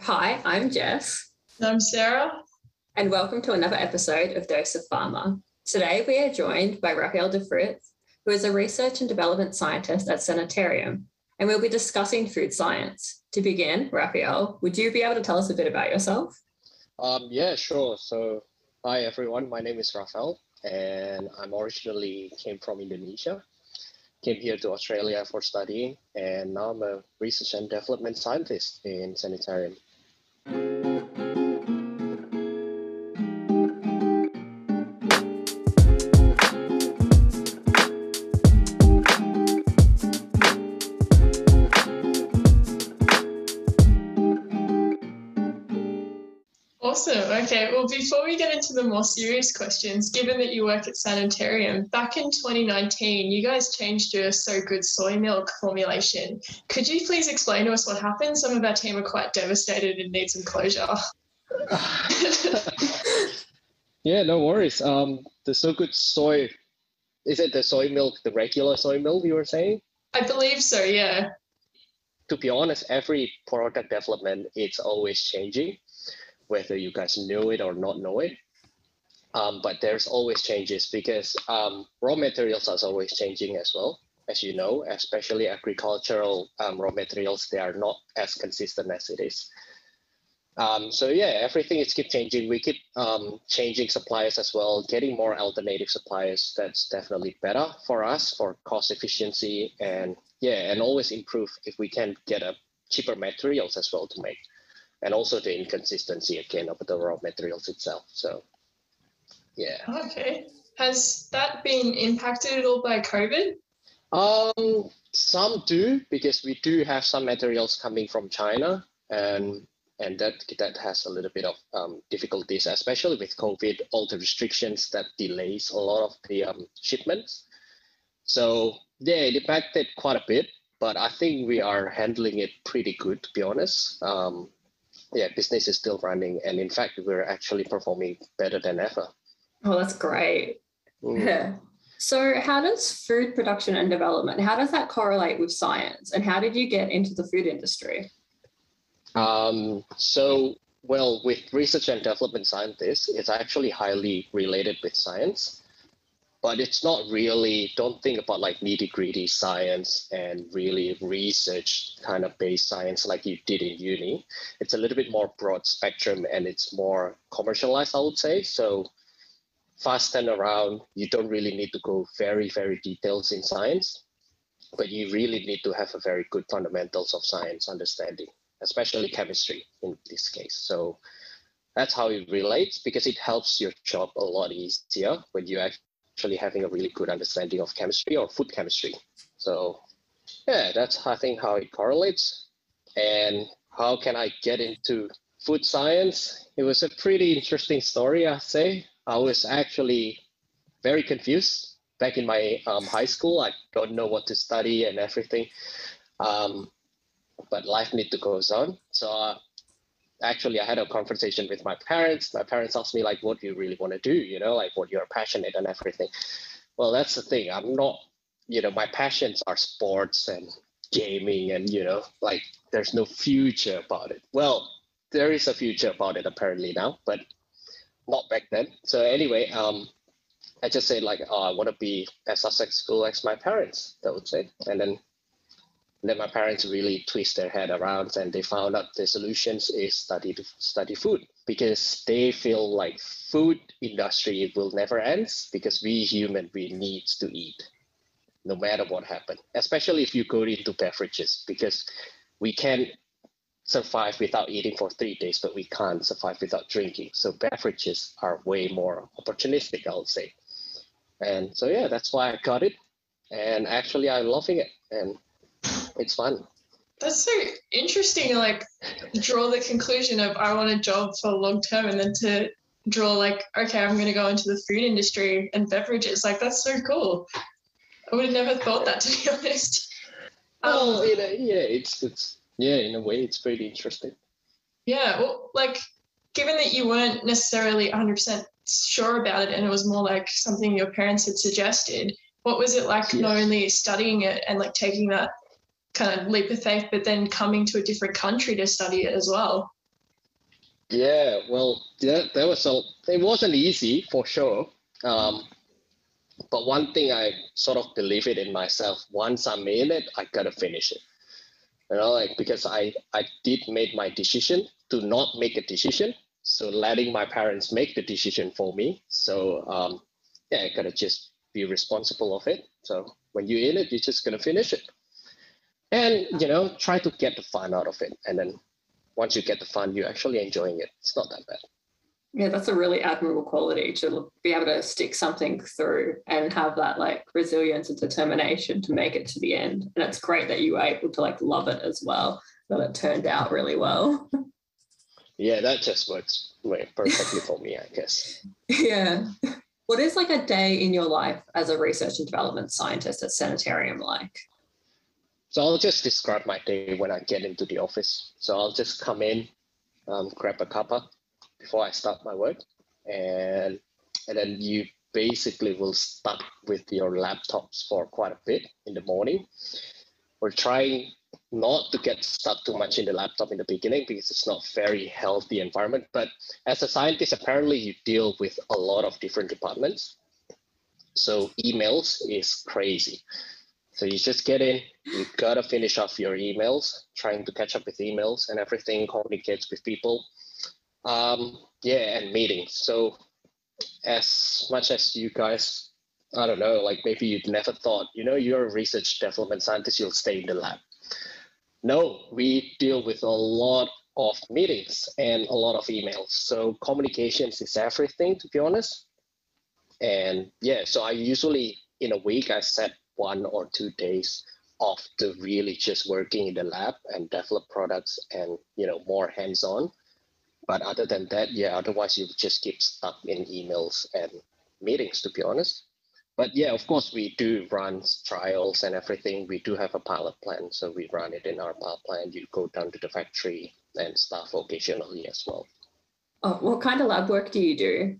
Hi, I'm Jess, I'm Sarah. and welcome to another episode of Dose of Pharma. Today we are joined by Raphael de Fritz, who is a research and development scientist at Sanitarium, and we'll be discussing food science. To begin, Raphael, would you be able to tell us a bit about yourself? Yeah, sure. So, hi everyone. My name is Raphael, and I'm originally came from Indonesia. Came here to Australia for studying, and now I'm a research and development scientist in Sanitarium. Awesome. Okay. Well, before we get into the more serious questions, given that you work at Sanitarium, back in 2019, you guys changed your So Good soy milk formulation. Could you please explain to us what happened? Some of our team are quite devastated and need some closure. Yeah, no worries. The So Good soy, is it the soy milk, the regular soy milk you were saying? I believe so, yeah. To be honest, every product development, it's always changing, whether you guys know it or not know it. But there's always changes because raw materials are always changing as well, as you know, especially agricultural raw materials, they are not as consistent as it is. So yeah, everything is keep changing. We keep changing suppliers as well, getting more alternative suppliers. That's definitely better for us for cost efficiency and always improve if we can get a cheaper materials as well to make, and also the inconsistency again of the raw materials itself. So yeah. Okay. Has that been impacted at all by COVID? Some do, because we do have some materials coming from China, and that has a little bit of difficulties, especially with COVID, all the restrictions that delays a lot of the shipments. So yeah, it impacted quite a bit, but I think we are handling it pretty good, to be honest. Yeah, business is still running, and in fact, we're actually performing better than ever. Oh, that's great. So how does food production and development, how does that correlate with science? And how did you get into the food industry? Well, with research and development scientists, it's actually highly related with science, but it's not really, don't think about like nitty-gritty science and really research kind of based science like you did in uni. It's a little bit more broad spectrum and it's more commercialized, I would say. So fast turnaround, you don't really need to go very, very details in science, but you really need to have a very good fundamentals of science understanding, especially chemistry in this case. So that's how it relates, because it helps your job a lot easier when you're actually having a really good understanding of chemistry or food chemistry. So yeah, that's I think how it correlates. And how can I get into food science? It was a pretty interesting story, I say. I was actually very confused back in my high school. I don't know what to study and everything. But life need to go on. So actually I had a conversation with my parents. My parents asked me like, what do you really want to do? You know, like what you're passionate and everything. Well, that's the thing. I'm not, my passions are sports and gaming and, like there's no future about it. Well, there is a future about it apparently now, but not back then. So anyway, I just said like, oh, I want to be as successful as my parents, I would say. And then my parents really twist their head around and they found out the solutions is study food, because they feel like food industry will never end, because we human, we need to eat no matter what happened, especially if you go into beverages, because we can survive without eating for 3 days, but we can't survive without drinking. So beverages are way more opportunistic, I would say. And so, yeah, that's why I got it. And actually, I'm loving it. And it's fun. That's so interesting to like draw the conclusion of I want a job for long term, and then to draw like, okay, I'm going to go into the food industry and beverages. Like, that's so cool. I would have never thought that, to be honest. In a way, it's pretty interesting. Yeah, well, like, given that you weren't necessarily 100% sure about it and it was more like something your parents had suggested, what was it like not only studying it and like taking that kind of leap of faith, but then coming to a different country to study it as well? Yeah, well, yeah, it wasn't easy for sure. But one thing I sort of believe it in myself, once I'm in it, I gotta finish it. Like because I did make my decision to not make a decision. So letting my parents make the decision for me. So yeah, I gotta just be responsible of it. So when you're in it, you're just gonna finish it. And try to get the fun out of it. And then once you get the fun, you're actually enjoying it. It's not that bad. Yeah, that's a really admirable quality to be able to stick something through and have that like resilience and determination to make it to the end. And it's great that you were able to like love it as well, that it turned out really well. Yeah, that just works perfectly for me, I guess. Yeah. What is like a day in your life as a research and development scientist at Sanitarium like? So I'll just describe my day when I get into the office. So I'll just come in, grab a cuppa before I start my work, and then you basically will start with your laptops for quite a bit in the morning. We're trying not to get stuck too much in the laptop in the beginning because it's not very healthy environment. But as a scientist, apparently you deal with a lot of different departments. So emails is crazy. So you just get in, you gotta finish off your emails, trying to catch up with emails and everything, communicates with people. Yeah, and meetings. So as much as you guys, I don't know, like maybe you'd never thought, you're a research development scientist, you'll stay in the lab. No, we deal with a lot of meetings and a lot of emails. So communications is everything, to be honest. And yeah, so I usually in a week, I set 1 or 2 days off to really just working in the lab and develop products and, more hands-on. But other than that, yeah, otherwise you just keep stuck in emails and meetings, to be honest. But yeah, of course, we do run trials and everything. We do have a pilot plan. So we run it in our pilot plan. You go down to the factory and stuff occasionally as well. Oh, what kind of lab work do you do?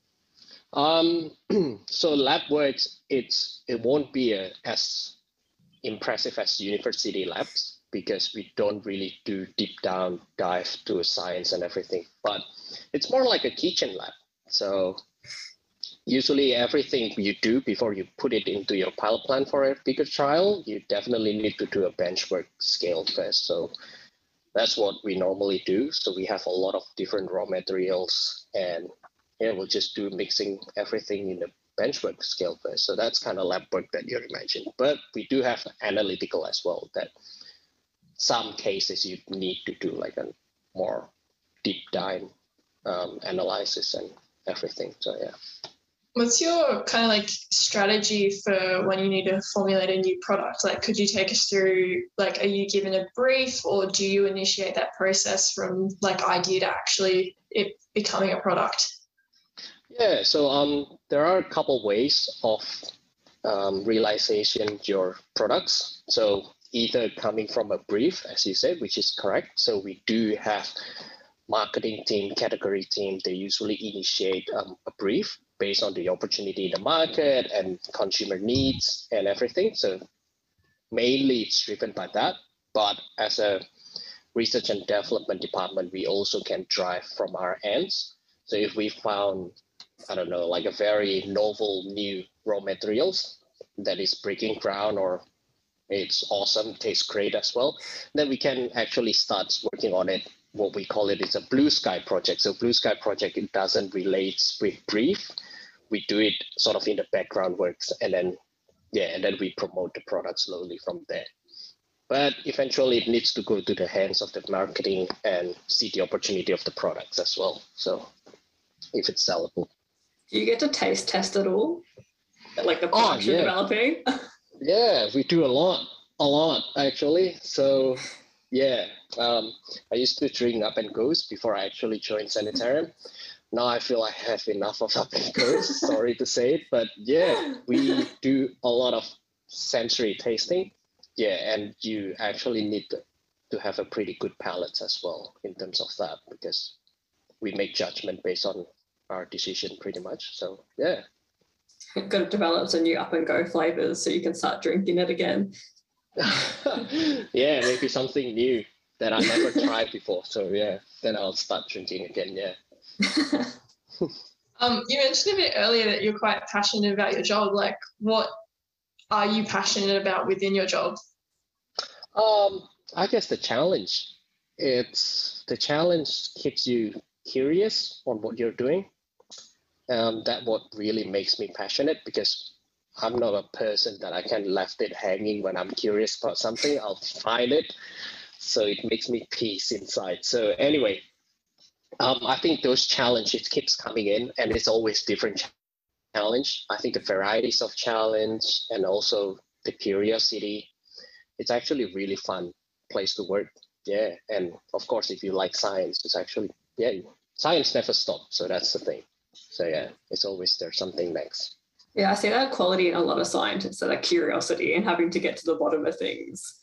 So lab works, it won't be as impressive as university labs because we don't really do deep down dive to science and everything, but it's more like a kitchen lab. So usually everything you do before you put it into your pilot plan for a bigger trial, you definitely need to do a benchwork scale first. So that's what we normally do. So we have a lot of different raw materials and yeah, we'll just do mixing everything in the benchwork scale first. So that's kind of lab work that you imagine. But we do have analytical as well, that some cases you need to do like a more deep dive analysis and everything. So yeah. What's your kind of like strategy for when you need to formulate a new product? Like, could you take us through, like, are you given a brief or do you initiate that process from like idea to actually it becoming a product? Yeah, so there are a couple ways of realization your products. So either coming from a brief, as you said, which is correct. So we do have marketing team, category team, they usually initiate a brief based on the opportunity in the market and consumer needs and everything. So mainly it's driven by that. But as a research and development department, we also can drive from our ends. So if we found, I don't know, like a very novel new raw materials that is breaking ground or it's awesome, tastes great as well, then we can actually start working on it. What we call it is a blue sky project. So blue sky project, it doesn't relate with brief. We do it sort of in the background works and then we promote the product slowly from there. But eventually it needs to go to the hands of the marketing and see the opportunity of the products as well. So if it's sellable. Do you get to taste test it all? Like the production developing? Yeah, we do a lot actually. So yeah, I used to drink Up and Goes before I actually joined Sanitarium. Now I feel I have enough of Up and Goes, sorry to say it, but yeah, we do a lot of sensory tasting. Yeah, and you actually need to have a pretty good palate as well in terms of that because we make judgment based on our decision pretty much. So yeah. Got to develop some new Up and Go flavors so you can start drinking it again. Yeah, maybe something new. that I never tried before. So yeah, then I'll start drinking again. Yeah. You mentioned a bit earlier that you're quite passionate about your job. Like, what are you passionate about within your job? I guess the challenge. It's the challenge keeps you curious on what you're doing. That what really makes me passionate, because I'm not a person that I can left it hanging. When I'm curious about something, I'll find it. So it makes me peace inside. So anyway, I think those challenges keeps coming in, and it's always different challenge. I think the varieties of challenge and also the curiosity, it's actually really fun place to work. Yeah, and of course, if you like science, it's actually, yeah, science never stops. So that's the thing. So yeah, it's always there's something next. Yeah, I see that quality in a lot of scientists, so that curiosity and having to get to the bottom of things.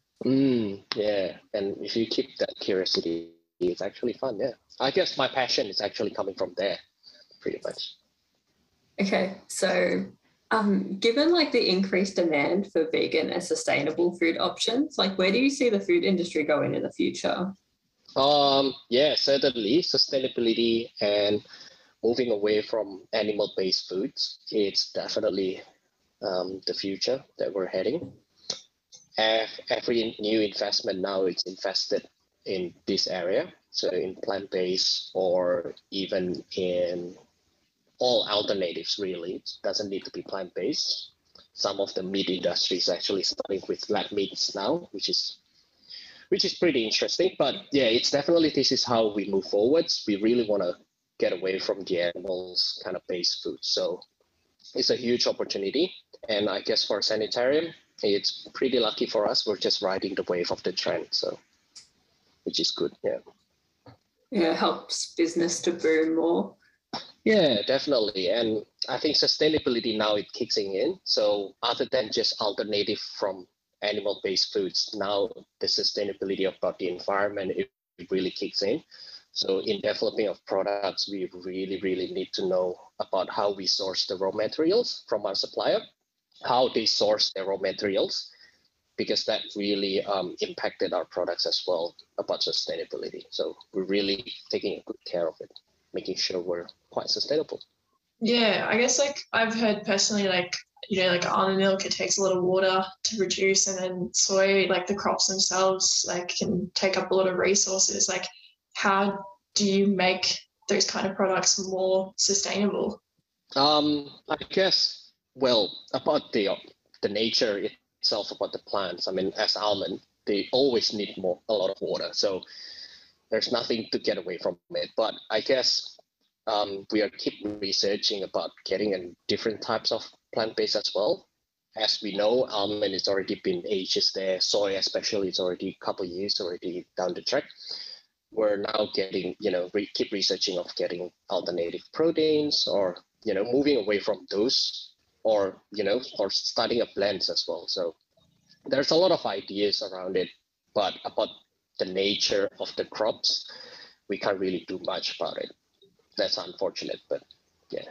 Yeah, and if you keep that curiosity, it's actually fun. Yeah, I guess my passion is actually coming from there, pretty much. Okay, so given like the increased demand for vegan and sustainable food options, like where do you see the food industry going in the future? Yeah, certainly sustainability and moving away from animal-based foods, it's definitely the future that we're heading. Every new investment now is invested in this area, so in plant-based or even in all alternatives. Really, it doesn't need to be plant-based. Some of the meat industry is actually starting with lab meats now, which is pretty interesting. But yeah, it's definitely, this is how we move forwards. We really want to get away from the animals kind of based food. So it's a huge opportunity. And I guess for Sanitarium, it's pretty lucky for us. We're just riding the wave of the trend. So, which is good. Yeah. Yeah, it helps business to boom more. Yeah, definitely. And I think sustainability now it kicks in. So other than just alternative from animal-based foods, now the sustainability about the environment, it really kicks in. So in developing of products, we really, really need to know about how we source the raw materials from our supplier, how they source their raw materials, because that really impacted our products as well about sustainability. So we're really taking good care of it, making sure we're quite sustainable. Yeah, I guess like I've heard personally, like, like almond milk, it takes a lot of water to produce, and then soy, like the crops themselves, like can take up a lot of resources. Like, how do you make those kind of products more sustainable? I guess, well, about the nature itself, about the plants. I mean, as almond, they always need a lot of water. So there's nothing to get away from it. But I guess we are keep researching about getting in different types of plant-based as well. As we know, almond has already been ages there. Soy, especially, it's already a couple of years already down the track. We're now getting, keep researching of getting alternative proteins, or moving away from those, or or starting a blends as well. So there's a lot of ideas around it, but about the nature of the crops, we can't really do much about it. That's unfortunate, but yeah.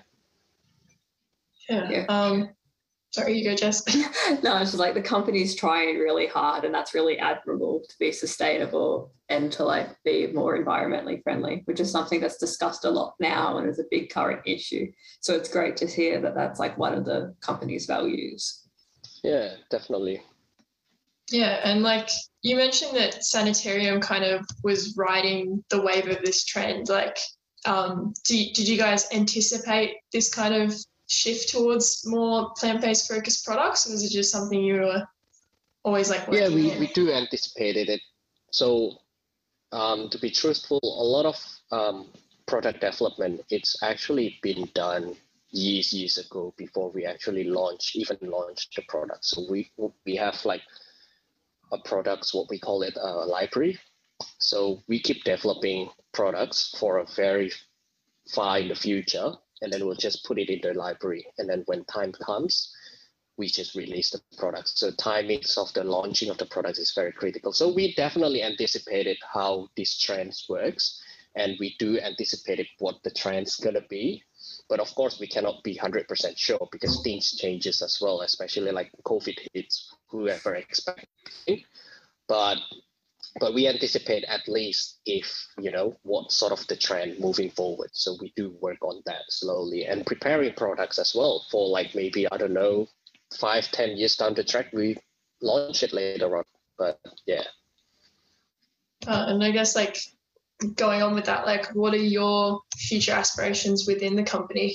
Yeah. Sorry, you go, Jess. No, it's just like the company's trying really hard, and that's really admirable, to be sustainable and to like be more environmentally friendly, which is something that's discussed a lot now and is a big current issue. So it's great to hear that that's like one of the company's values. Yeah, definitely. Yeah, and like you mentioned that Sanitarium kind of was riding the wave of this trend. Like, did you guys anticipate this kind of shift towards more plant-based focused products, or was it just something you were always like working in? We do anticipate it. So to be truthful, a lot of product development, it's actually been done years ago before we actually even launched the product. So we have like a products, what we call it a library. So we keep developing products for a very far in the future, and then we'll just put it in the library. And then when time comes, we just release the product. So timings of the launching of the product is very critical. So we definitely anticipated how this trend works, and we do anticipate what the trend's gonna be. But of course, we cannot be 100% sure because things changes as well, especially like COVID hits, whoever expecting. But but we anticipate at least if, what sort of the trend moving forward. So we do work on that slowly and preparing products as well for like maybe, I don't know, 5-10 years down the track, we launch it later on. But yeah. And I guess like going on with that, like what are your future aspirations within the company?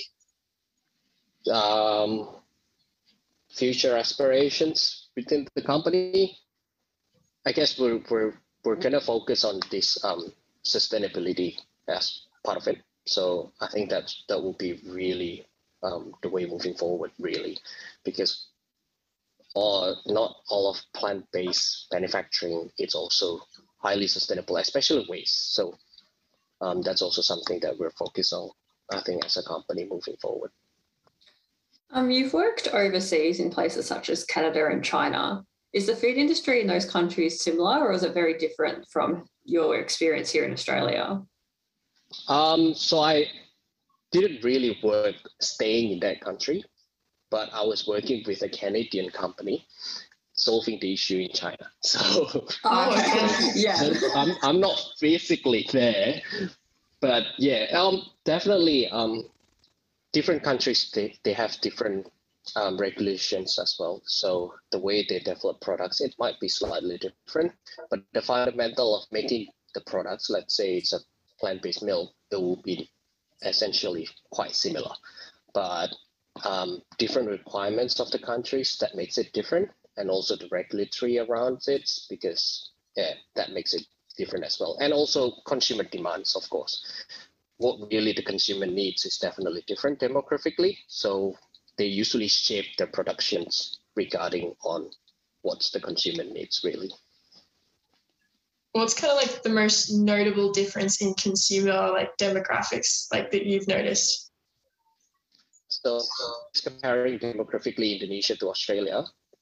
Future aspirations within the company, I guess we're gonna focus on this sustainability as part of it. So I think that will be really the way moving forward, really, because not all of plant-based manufacturing is also highly sustainable, especially waste. So that's also something that we're focused on, I think, as a company moving forward. You've worked overseas in places such as Canada and China. Is the food industry in those countries similar, or is it very different from your experience here in Australia? So I didn't really work staying in that country, but I was working with a Canadian company solving the issue in China. So yeah, I'm not physically there, but yeah, definitely. Different countries, they have different regulations as well. So the way they develop products, it might be slightly different, but the fundamental of making the products, let's say it's a plant-based milk, it will be essentially quite similar. But different requirements of the countries, that makes it different, and also the regulatory around it, because that makes it different as well. And also consumer demands, of course. What really the consumer needs is definitely different demographically. So they usually shape their productions regarding on what's the consumer needs, really. What's kind of like the most notable difference in consumer like demographics like that you've noticed? So comparing demographically Indonesia to Australia,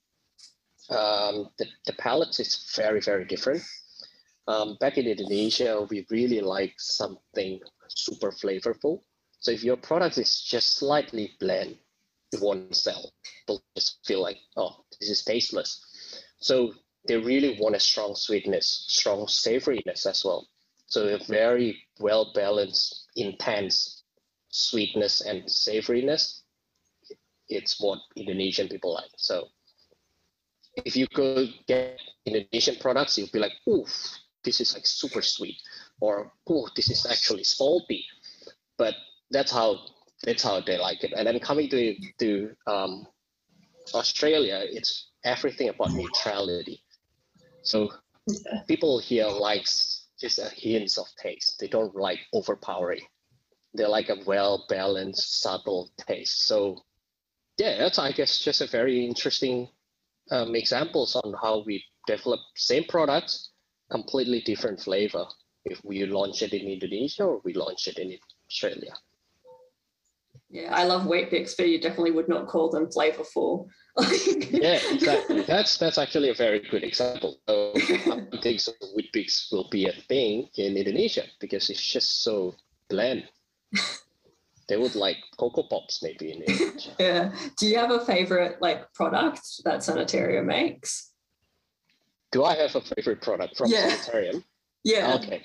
the palate is very, very different. Back in Indonesia, we really like something super flavorful. So if your product is just slightly bland, it won't sell. People just feel like, oh, this is tasteless. So they really want a strong sweetness, strong savoriness as well. So a very well balanced, intense sweetness and savoriness. It's what Indonesian people like. So if you go get Indonesian products, you'll be like, oof, this is like super sweet, or oh, this is actually salty. But that's how they like it. And then coming to Australia, it's everything about neutrality. So people here likes just a hint of taste. They don't like overpowering. They like a well balanced, subtle taste. So yeah, that's I guess just a very interesting examples on how we develop same products, completely different flavor if we launch it in Indonesia or we launch it in Australia. Yeah, I love Weet-Bix, but you definitely would not call them flavorful. Yeah, exactly. That's actually a very good example. So I think so Weet-Bix will be a thing in Indonesia because it's just so bland. They would like Cocoa Pops maybe in Indonesia. Yeah. Do you have a favorite like product that Sanitarium makes? Do I have a favorite product from Sanitarium? Yeah. Okay.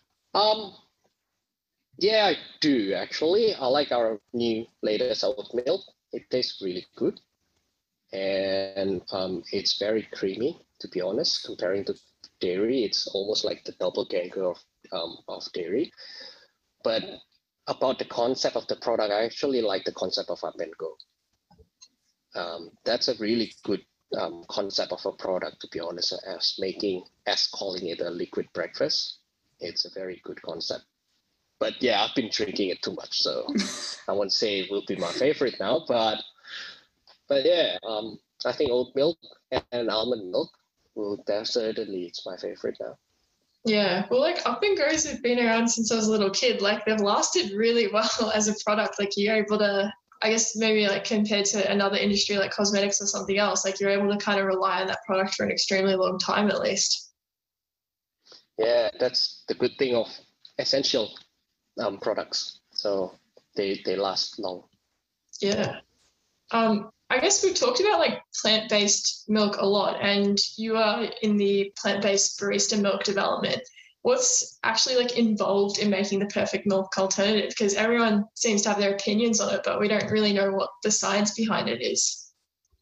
Yeah, I do actually. I like our new latest oat milk. It tastes really good, and it's very creamy. To be honest, comparing to dairy, it's almost like the double ganger of dairy. But about the concept of the product, I actually like the concept of Up and Go. That's a really good concept of a product, to be honest, as calling it a liquid breakfast. It's a very good concept. But yeah, I've been drinking it too much, so I won't say it will be my favorite now. But yeah, I think oat milk and almond milk will definitely it's my favorite now. Yeah, well, like Up and Go's have been around since I was a little kid. Like they've lasted really well as a product. Like you're able to, I guess maybe like compared to another industry like cosmetics or something else, like you're able to kind of rely on that product for an extremely long time at least. Yeah, that's the good thing of essential products. So they last long. Yeah. I guess we've talked about like plant-based milk a lot, and you are in the plant-based barista milk development. What's actually like involved in making the perfect milk alternative? Because everyone seems to have their opinions on it, but we don't really know what the science behind it is.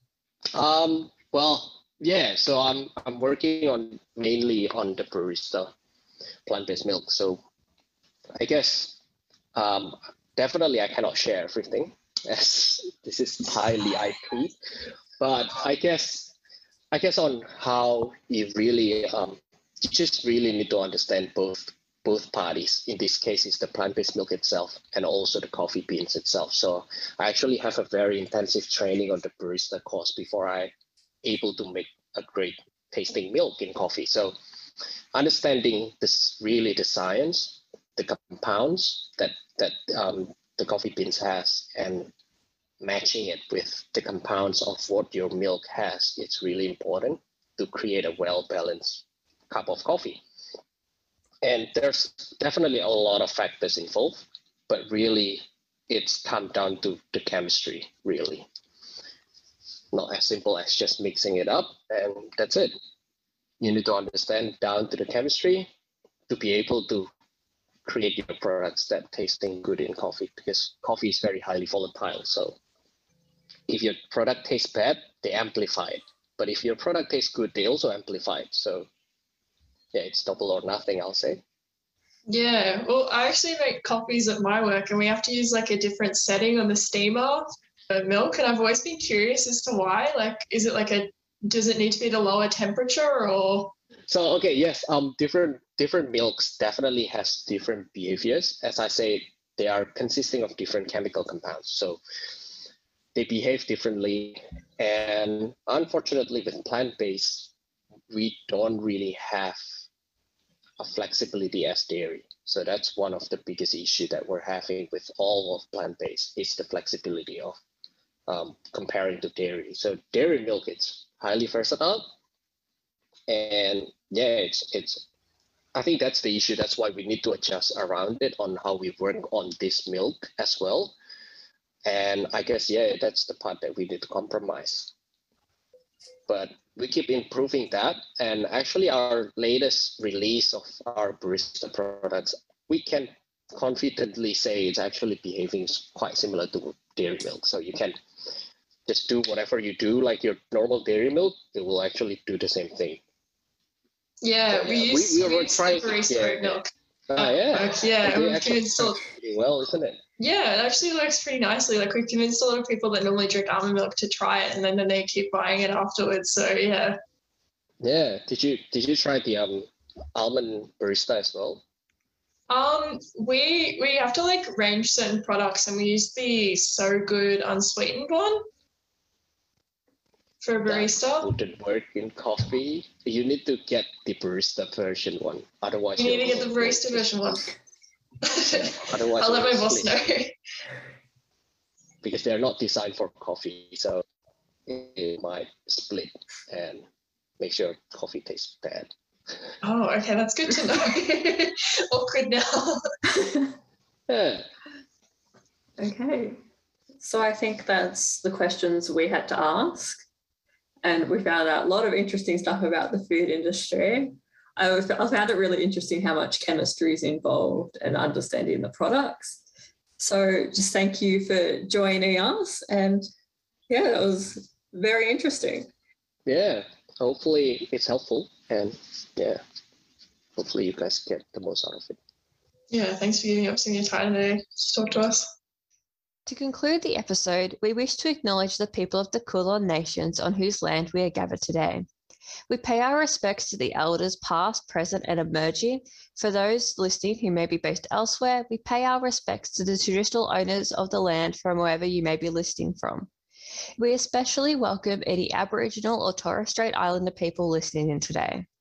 Well, yeah. So I'm working on mainly on the barista plant-based milk. So I guess definitely I cannot share everything as this is highly IP, but I guess on how you really you just really need to understand both parties. In this case, is the plant-based milk itself and also the coffee beans itself. So I actually have a very intensive training on the barista course before I able to make a great tasting milk in coffee. So understanding this really the science, the compounds that the coffee beans has, and matching it with the compounds of what your milk has, it's really important to create a well-balanced cup of coffee. And there's definitely a lot of factors involved, but really it's come down to the chemistry, really. Not as simple as just mixing it up and that's it. You need to understand down to the chemistry to be able to create your products that tasting good in coffee, because coffee is very highly volatile. So if your product tastes bad, they amplify it. But if your product tastes good, they also amplify it. So yeah, it's double or nothing, I'll say. Yeah, well, I actually make coffees at my work, and we have to use like a different setting on the steamer for milk. And I've always been curious as to why. Like, is it like does it need to be at a lower temperature or? So okay, yes, different milks definitely has different behaviors. As I say, they are consisting of different chemical compounds. So they behave differently. And unfortunately, with plant-based, we don't really have a flexibility as dairy. So that's one of the biggest issue that we're having with all of plant-based is the flexibility of comparing to dairy. So dairy milk, it's highly versatile. And yeah, it's I think that's the issue. That's why we need to adjust around it on how we work on this milk as well. And I guess, yeah, that's the part that we need to compromise. But we keep improving that. And actually our latest release of our barista products, we can confidently say it's actually behaving quite similar to dairy milk. So you can just do whatever you do, like your normal dairy milk, it will actually do the same thing. Yeah, So, we use barista oat milk. Yeah. Yeah, we've actually convinced pretty well, isn't it? Yeah, it actually works pretty nicely. Like we've convinced a lot of people that normally drink almond milk to try it, and then they keep buying it afterwards. So yeah. Yeah. Did you try the almond barista as well? We have to like range certain products, and we use the So Good unsweetened one for a barista. That wouldn't work in coffee. You need to get the barista version one. Otherwise, you need to get the barista version one. Otherwise, I'll let my boss know. Because they're not designed for coffee, so it might split and make sure coffee tastes bad. Oh, okay, that's good to know. Awkward now. Yeah. Okay. So I think that's the questions we had to ask. And we found out a lot of interesting stuff about the food industry. I found it really interesting how much chemistry is involved and understanding the products. So just thank you for joining us. And yeah, that was very interesting. Yeah, hopefully it's helpful. And yeah, hopefully you guys get the most out of it. Yeah, thanks for giving up some of your time today to talk to us. To conclude the episode, we wish to acknowledge the people of the Kulin Nations on whose land we are gathered today. We pay our respects to the elders past, present and emerging. For those listening who may be based elsewhere, we pay our respects to the traditional owners of the land from wherever you may be listening from. We especially welcome any Aboriginal or Torres Strait Islander people listening in today.